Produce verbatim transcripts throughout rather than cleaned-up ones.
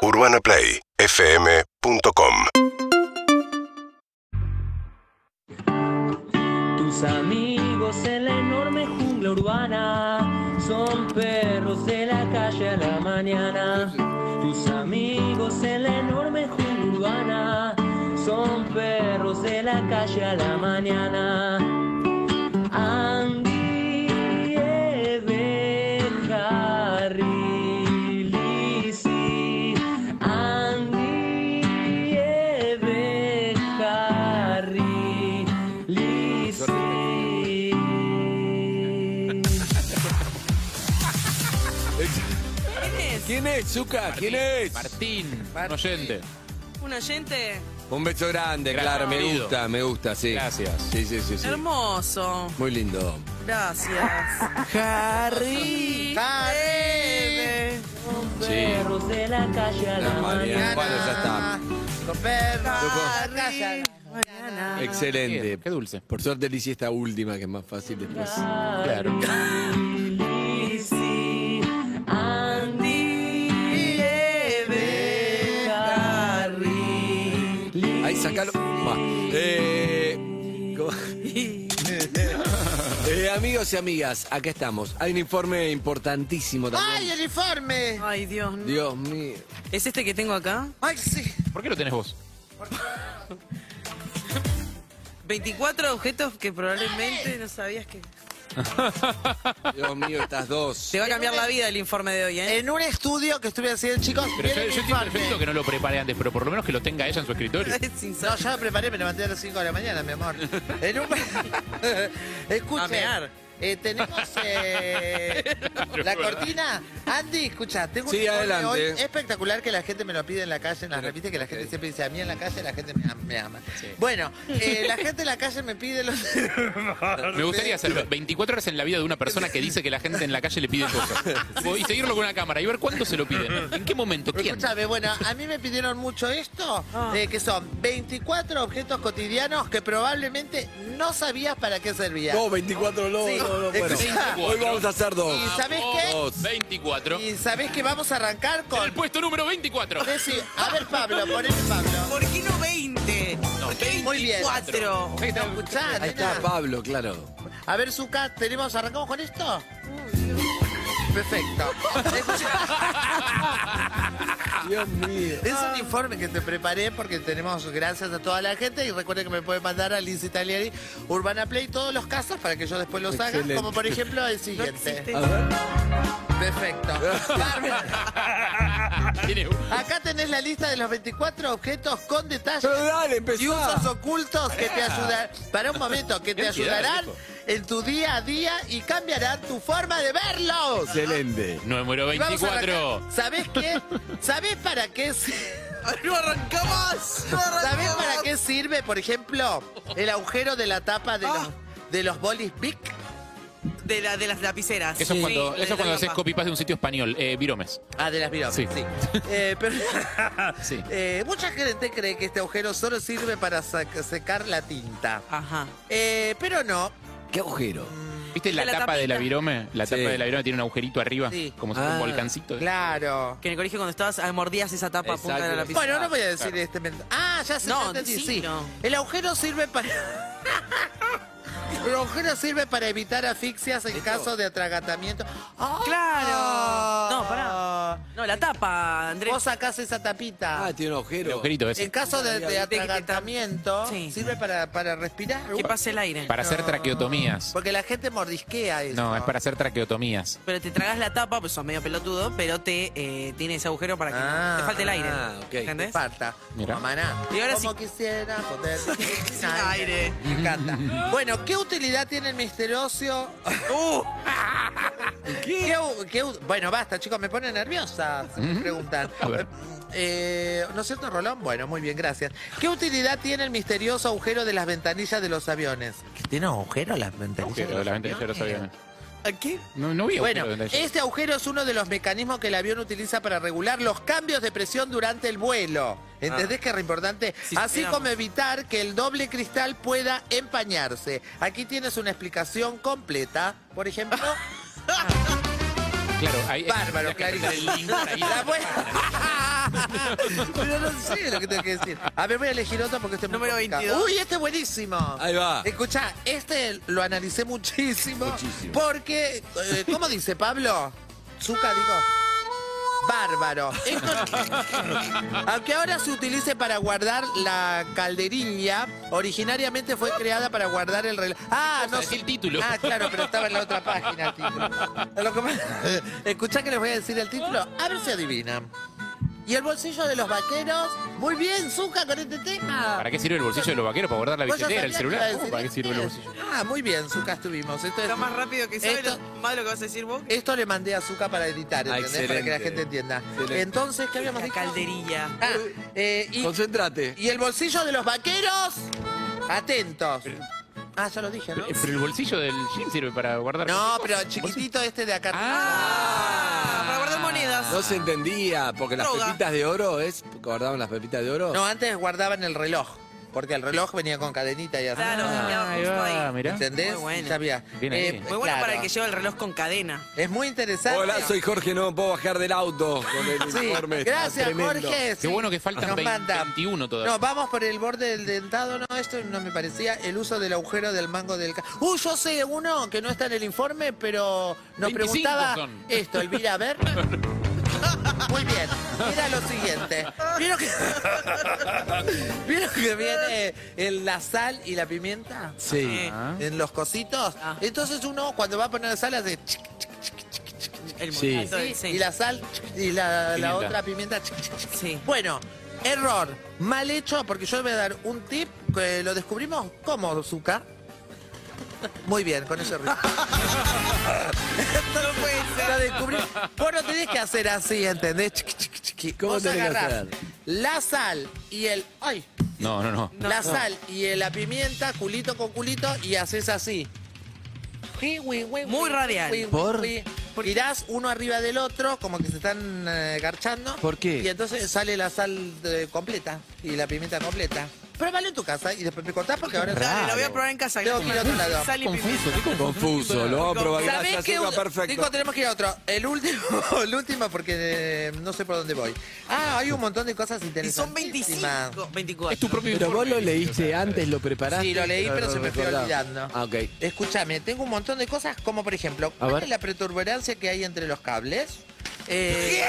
urbana play f m punto com. Tus amigos en la enorme jungla urbana son perros de la calle a la mañana. Tus amigos en la enorme jungla urbana son perros de la calle a la mañana. Andy, Eve, Harry, Lizzy. Andy, Eve, Harry, Lizzy. ¿Quién es, Zucca? ¿Quién es? Martín, Martín. un oyente. ¿Un oyente? Un beso grande, Gracias, claro, me querido. gusta, me gusta, sí. Gracias. Sí, sí, sí, sí. Hermoso. Muy lindo. Gracias. Harry. Harry. Sí. Perros de la calle a la La mañana. mañana. Bueno, ya está. Con perros. Harry. Mañana. Excelente. Bien, qué dulce. Por suerte elegí esta última que es más fácil después. Claro. Lizzy, Andy, Eve, Harry, Lizzy. Ahí, sacalo. Va. Eh, ¿cómo? Eh, amigos y amigas, acá estamos. Hay un informe importantísimo ¡Ay, también. el informe! Ay, Dios. no. Dios mío. ¿Es este que tengo acá? ¡Ay, sí! ¿Por qué lo tenés vos? veinticuatro objetos que probablemente no sabías que... Dios mío, estas dos. Te va a cambiar la vida el informe de hoy, ¿eh? En un estudio que estuve haciendo, chicos, Pero yo, viene el yo entiendo, yo informe. entiendo que no lo prepare antes, pero por lo menos que lo tenga ella en su escritorio. Es sincero. No, ya lo preparé, me levanté a las cinco de la mañana, mi amor. En un... A Escuchen, mear. eh, tenemos eh, la cortina. Andy, escucha, tengo un Sí, informe adelante. hoy espectacular que la gente me lo pide en la calle, en las revistas, que la gente siempre dice, a mí en la calle la gente me, am- me ama. Bueno, eh, la gente en la calle me pide los... Me gustaría hacer veinticuatro horas en la vida de una persona que dice que la gente en la calle le pide cosas. Tipo, y seguirlo con una cámara y ver cuándo se lo piden. ¿En qué momento? ¿Quién? Escúchame, bueno, a mí me pidieron mucho esto, eh, que son veinticuatro objetos cotidianos que probablemente no sabías para qué servían. No, veinticuatro no, Sí. no, no. Bueno, Escuchá. hoy vamos a hacer dos. ¿Y sabés qué? Dos. veinticuatro. Y sabés que vamos a arrancar En con... el puesto número veinticuatro. Decí, a ver, Pablo, poneme Pablo. ¿Por qué no veinte? ¿Por qué Muy bien. veinticuatro? Ahí está. Escuchá, Ahí nena. está Pablo, claro. A ver, Zucca, tenemos, ¿arrancamos con esto? Perfecto. Dios mío. Es un informe que te preparé porque tenemos gracias a toda la gente y recuerden que me pueden mandar a Liz Italiani Urbana Play todos los casos para que yo después los haga, Excelente. como por ejemplo el siguiente. existe. A ver. Perfecto. Carmen, Tiene- acá tenés la lista de los veinticuatro objetos con detalles Pero dale, y empezá. usos ocultos que te ayudarán, para un momento, que te Qué ansiedad, ayudarán viejo. en tu día a día y cambiarán tu forma de verlos. Excelente. Número Y vamos a veinticuatro. arrancar. ¿Sabés qué? ¿Sabés para qué? si- ¡No arrancamos! ¡No ¿Sabés arrancamos! para qué sirve, por ejemplo, el agujero de la tapa de los, de los bolis Bic? De, la, de las lapiceras. Eso es Sí, cuando, de eso es la cuando haces tapa. copy-paste de un sitio español. Eh, Viromes. Ah, de las viromas, sí. Sí. Eh, pero, Sí. eh, mucha gente cree que este agujero solo sirve para sac- secar la tinta. Ajá. Eh, pero no. ¿Qué agujero? ¿Viste la, la tapa de la tapita. Virome? La Sí. tapa de la Virome tiene un agujerito arriba, Sí. como si fuera Ah, un volcancito. Claro. Que en el colegio cuando estabas ah, mordías esa tapa a punta de la Exacto. lapicera. Bueno, no voy a decir este... men- Ah, ya sé, No, ya entendí, sí, sí. no. El agujero sirve para... El agujero sirve para evitar asfixias en caso de atragantamiento. ¡Ah! Claro. No, pará. No, la tapa, Andrés. Vos sacás esa tapita. Ah, tiene un El agujero. agujerito ese. En caso de, de de- atragantamiento, Sí. sirve para, para respirar. Que pase el aire. Para hacer traqueotomías. Porque la gente mordisquea eso. No, es para hacer traqueotomías. Pero te tragas la tapa, pues sos medio pelotudo, pero te eh, tiene ese agujero para que no Ah, te falte el aire. ah, ok. ¿Entendés? Falta. Mira. Maná. Y ahora Como sí- quisiera poder Sin aire. Me encanta. Bueno, ¿qué utilidad tiene el misterioso? Uh, ¿Qué? u- qué u- bueno, basta, chicos, me pone nerviosa. Si me preguntan. A ver. Eh, ¿No es cierto, Rolón? Bueno, muy bien, gracias. ¿Qué utilidad tiene el misterioso agujero de las ventanillas de los aviones? ¿Que tiene agujero las ventanillas? Agujero de la ventanilla de los aviones. ¿a qué? No, no vi Bueno, agujero de ventanilla. este agujero es uno de los mecanismos que el avión utiliza para regular los cambios de presión durante el vuelo. ¿Entendés que es re importante? Sí, Así esperamos. como evitar que el doble cristal pueda empañarse. Aquí tienes una explicación completa. Por ejemplo, Claro, ahí Bárbaro, tendrías que clarísimo. aprender el link ahí. La bu- Pero no sé lo que tengo que decir. A ver, voy a elegir otro porque este es muy Número complicado. veintidós. Uy, este es buenísimo. Ahí va. Escuchá, este lo analicé muchísimo. Muchísimo. Porque, eh, ¿cómo dice Pablo? Zucca, digo. Bárbaro. Esto, aunque ahora se utilice para guardar la calderilla, originariamente fue creada para guardar el reloj. Ah, no Decía sé. el título. Ah, claro, pero estaba en la otra página el título. Lo que pasa- Escuchá que les voy a decir el título, a ver si adivinan. Y el bolsillo de los vaqueros. Muy bien, Zucca, con este tema. ¿Para qué sirve el bolsillo de los vaqueros? ¿Para guardar la ¿Vos ya billetera, el sabías que iba a celular? decir ¿Cómo? ¿Para qué sirve el este? bolsillo? Ah, muy bien, Zucca, estuvimos. Esto, es- Está más rápido que sabe Esto- lo- más lo que vas a decir vos. esto le mandé a Zucca para editar, Ah, ¿entendés? Para que la excelente. gente entienda. Excelente. Entonces, ¿qué habíamos La dicho? calderilla. Ah, eh, y, Concéntrate. y el bolsillo de los vaqueros. Atentos. Ah, ya lo dije, ¿no? Eh, Pero el bolsillo del jean sirve para guardar... No, pero chiquitito este de acá. Ah, para guardar monedas. No se entendía, porque las Droga. pepitas de oro es. ¿Guardaban las pepitas de oro? No, antes guardaban el reloj. Porque el reloj venía con cadenita y así. Claro, venía Ah, ahí justo va, ahí. mirá. ¿Entendés? Muy bueno. Ya había. Bien ahí. Muy bueno claro. para el que lleva el reloj con cadena. Es muy interesante. Hola, soy Jorge, no me puedo bajar del auto. Con el Sí, informe, está gracias, tremendo. Jorge. Qué sí. bueno que faltan Nos veinte, manda. veintiuno todavía. No, vamos por el borde del dentado. No, esto no me parecía. El uso del agujero del mango del... ca- Uh, yo sé uno que no está en el informe, pero nos veinticinco preguntaba son. esto, Elvira, a ver. Muy bien, mira lo siguiente. ¿Vieron que, ¿Vieron que viene el- la sal y la pimienta? Sí. Ah. En los cositos. Ah. Entonces uno cuando va a poner sal hace... chic, El Sí. movimiento del- y la sal y la, la Pimienta. otra pimienta... Sí. Bueno, error, mal hecho, porque yo voy a dar un tip que lo descubrimos como Zucca. Muy bien, con ese ritmo. No puede ser. Lo descubrí. Vos no tenés que hacer así, ¿entendés? Chiqui, chiqui, chiqui. ¿Cómo Vos tenés que agarrás hacer? la sal y el... ¡Ay! No, no, no. No, la no. sal y el- la pimienta, culito con culito, y haces así. Muy radial. ¿Por? Tirás uno arriba del otro, como que se están eh, garchando. ¿Por qué? Y entonces sale la sal eh, completa y la pimienta completa. Pruébalo en tu casa y después me contás porque ahora... Dale, lo voy a probar en casa. Tengo que ir a otro lado. Sal y pimienta. Confuso, ¿qué confuso? Confuso, lo vamos a probar. ¿Sabés Gracias, qué? Zucca, perfecto. Nico, tenemos que ir a otro. El último, el último porque eh, no sé por dónde voy. Ah, hay un montón de cosas Y interesantes. son veinticinco, veinticuatro. Es tu propio Pero vos informe. lo leíste antes, lo preparaste. Sí, lo leí, pero se me fue recordaba. olvidando. Ah, ok. Escúchame, tengo un montón de cosas, como por ejemplo, A ¿cuál ver. es la protuberancia que hay entre los cables? Eh,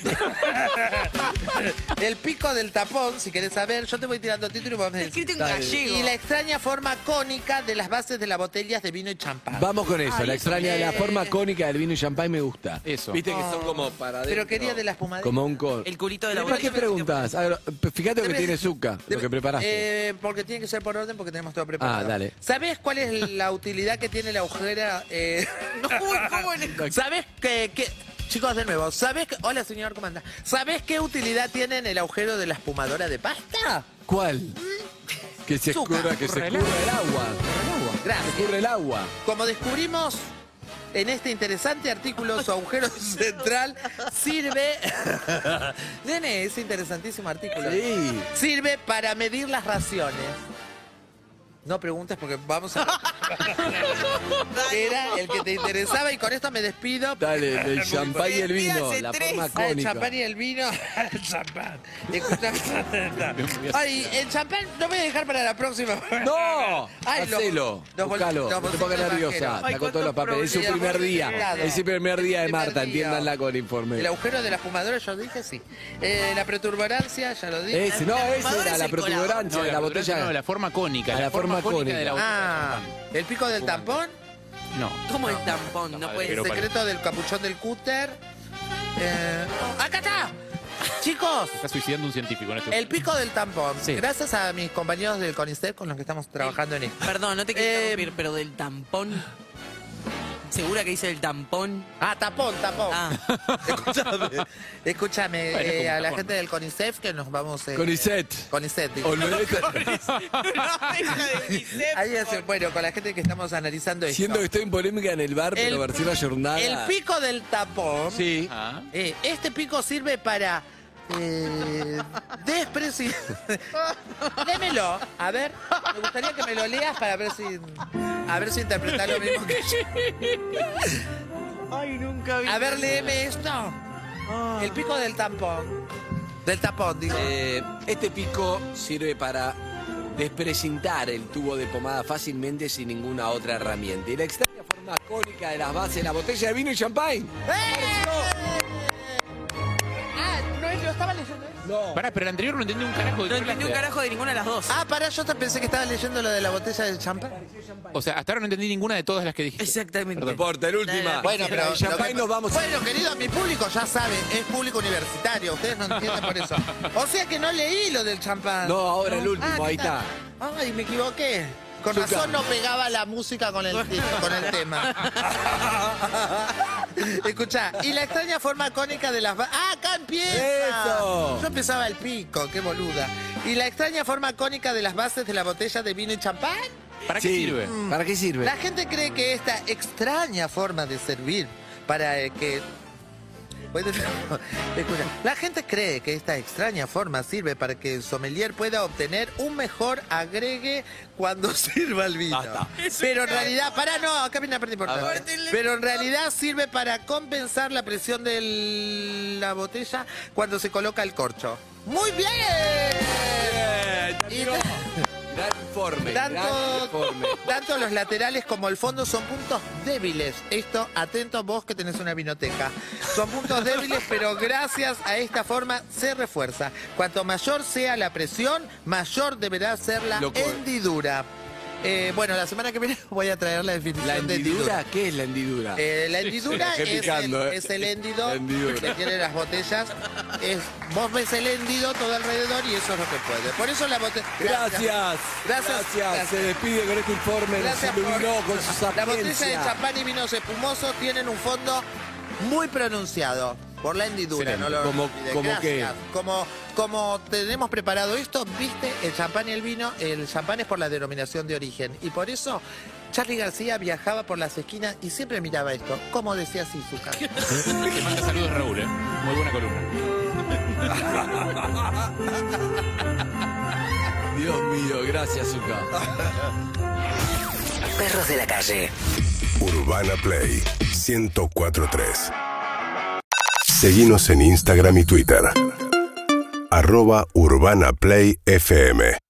el pico del tapón, si querés saber, yo te voy tirando título y vos me decís. Escrito en Dale. gallego. Y la extraña forma cónica de las bases de las botellas de vino y champán. Vamos con eso, Ay, la eso extraña, me- la forma cónica del vino y champán me gusta. Eso. Viste que son como para adentro. Pero quería de la espumadera. Como un con. El culito de la ¿Para qué botella. preguntas? A ver, fíjate lo que Debe- tiene Zucca, lo que preparaste. Eh, porque tiene que ser por orden porque tenemos todo preparado. Ah, dale. ¿Sabes cuál es la utilidad que tiene la agujera? Eh, Uy, ¿cómo le- ¿Sabes qué, qué- Chicos, de nuevo, ¿sabes qué? Hola, señor, ¿cómo anda? ¿Sabes qué utilidad tiene en el agujero de la espumadora de pasta? ¿Cuál? Que se Zucca. escurra, que se escurra el agua. Gracias. Se escurre el agua. Como descubrimos en este interesante artículo, su agujero central sirve... Nene, es interesantísimo artículo. Sí. Sirve para medir las raciones. No preguntes porque vamos a... Era el que te interesaba y con esto me despido. Dale, el champán y el vino, Hace la tres. forma Ah, el cónica. champán y el vino. El champán. Escucha- Ay, el champán lo voy a dejar para la próxima. ¡No! Ay, los- Hacelo, los bol- buscalo, los no te bolsitos pongas de nerviosa. vaquero. Está Ay, con todos los cuántos papeles. Es su problemas. primer día. Claro. Es el primer día de El primer Marta, día. entiéndanla con el informe. El agujero de la fumadora, yo dije sí. Eh, la protuberancia, ya lo dije. Ese, no, esa fumadora era es la el colado. protuberancia No, de la botella. No, la forma cónica. A la forma cónica. de la botella. Ah, el pico del tampón, No. ¿Cómo el tampón? No Madre, puede pero el ser. secreto del capuchón del cúter. Eh, oh, ¡acá está! Chicos, Se está suicidando un científico en este el pico del tampón. Sí. Gracias a mis compañeros del CONICET con los que estamos trabajando en esto. Perdón, no te quiero Eh, interrumpir, pero del tampón. ¿Segura que dice el tampón? Ah, tapón, tapón. Ah, Escúchame, escúchame Bueno, eh, como a la tapón. gente del CONICET que nos vamos... Eh, Conicet. CONICET, digo. Olvidate. Ahí es, bueno, con la gente que estamos analizando esto. Siento que estoy en polémica en el bar, pero El- versión ayornada. El pico del tapón. Sí. Ah. Eh, este pico sirve para eh, despreci... Lémelo. A ver, me gustaría que me lo leas para ver si... A ver si interpretás lo mismo que yo. Ay, nunca vi. A ver, léeme esto. El pico del tampón. Del tapón, digo. Eh, este pico sirve para desprecintar el tubo de pomada fácilmente sin ninguna otra herramienta. Y la extraña forma cónica de las bases de la botella de vino y champagne. Ah, no, yo estaba leyendo eso. No. Pará, pero el anterior no entendí un carajo de No qué entendí un hablaste. carajo de ninguna de las dos. Ah, pará, yo hasta pensé que estaba leyendo lo de la botella de champán. O sea, hasta ahora no entendí ninguna de todas las que dijiste. Exactamente. No importa, el última. Dale, Bueno, pero... El champagne lo que- nos vamos a... Bueno, querido, mi público ya sabe, es público universitario, ustedes no entienden por eso. O sea que no leí lo del champán. No, ahora el último, Ah, ahí ¿qué tal? está. Ay, me equivoqué. Con Zucca. razón no pegaba la música con el, con el tema. Escuchá, y la extraña forma cónica de las... ba- ¡Ah, acá empieza! ¡Eso! Yo empezaba el pico, qué boluda. ¿Y la extraña forma cónica de las bases de la botella de vino y champán? ¿Para qué Sí. sirve? ¿Para qué sirve? La gente cree que esta extraña forma de servir para eh, que... Puede- Escucha, la gente cree que esta extraña forma sirve para que el sommelier pueda obtener un mejor agregue cuando sirva el vino. Basta. Pero en realidad, para no, acá viene la parte importante. A ver. Pero en realidad sirve para compensar la presión de la botella cuando se coloca el corcho. ¡Muy bien! Y- Gran informe, gran Tanto, informe. tanto los laterales como el fondo son puntos débiles. Esto, atento vos que tenés una vinoteca. Son puntos débiles, pero gracias a esta forma se refuerza. Cuanto mayor sea la presión, mayor deberá ser la Loco. hendidura. Eh, bueno, la semana que viene voy a traer la definición ¿La de hendidura? ¿Qué es la hendidura? Eh, la hendidura Sí, dejé es, picando, el, eh. es el hendido La hendidura. que tienen las botellas. Es, vos ves el hendido todo alrededor y eso es lo que puede. Por eso la botella... Gracias. Gracias. Gracias. Se despide con este informe. Gracias Se por- iluminó con su La botella de sapiencia. champán y vinos espumosos tienen un fondo muy pronunciado por la hendidura. Excelente. No lo ¿Cómo- olvides. cómo Gracias. qué? Como, como tenemos preparado esto, viste, el champán y el vino, el champán es por la denominación de origen. Y por eso Charly García viajaba por las esquinas y siempre miraba esto. Como decía así su cara. Te manda saludos Raúl, ¿eh? Muy buena columna. Dios mío, gracias, Zucca. Perros de la calle. Urbana Play ciento cuatro punto tres. Seguinos en Instagram y Twitter. Arroba Urbana Play F M.